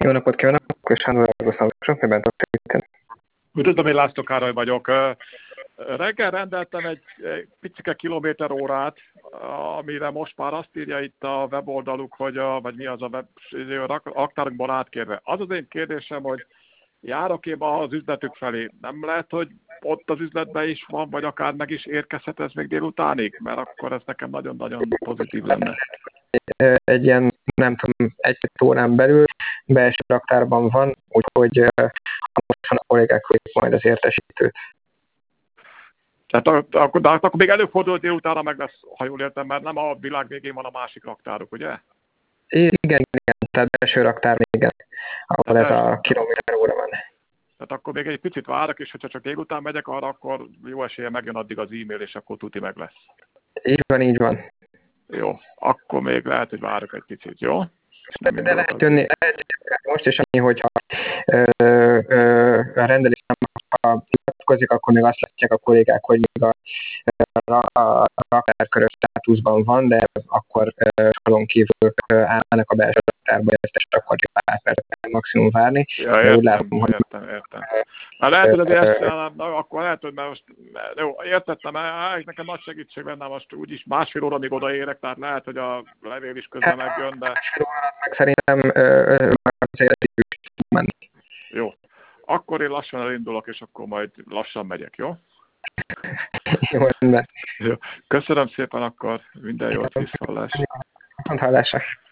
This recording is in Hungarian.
Jó napot kívánok, és Sándor Ágosztámosok, miben tudok segíteni? Üdvözlöm, én László Károly vagyok. Reggel rendeltem egy picike kilométerórát, amire most már azt írja itt a weboldaluk, hogy vagy mi az a raktárokban átkérve. Az az én kérdésem, hogy járok én az üzletük felé. Nem lehet, hogy ott az üzletben is van, vagy akár meg is érkezhet ez még délutánig? Mert akkor ez nekem nagyon-nagyon pozitív lenne. Egy ilyen, nem tudom, egy-két órán belül belső raktárban van, úgyhogy hamarosan a kollégák fogják majd az értesítőt. Tehát akkor még előfordul délutánra meg lesz, ha jól értem, mert nem a világ végén van a másik raktáruk, ugye? Igen, tehát belső raktár, igen, ahol ez a kilométer óra van. Tehát akkor még egy picit várok, és hogyha csak délután megyek arra, akkor jó esélye megjön addig az e-mail, és akkor tuti meg lesz. Így van. Jó, akkor még lehet, hogy várok egy picit, jó? De lehet jönni most, és annyi, hogyha a rendelés ha hivatkozik, akkor még azt látják a kollégák, hogy még a raktárkörös státuszban van, de akkor soron kívül állnak a belső raktárba, ezt akkor pár percet maximum várni. Ja, értem. Hát lehet, hogy azért akkor lehet, hogy mert most jó, értettem, nekem nagy segítség lenne, most úgyis másfél óra még odaérek, tehát lehet, hogy a levél is közben megjön, de... Meg szerintem azért menni. Jó. Akkor én lassan elindulok, és akkor majd lassan megyek, jó? Jó, rendben. Jó. Köszönöm szépen akkor, minden jót, viszontlátásra. Viszontlátásra.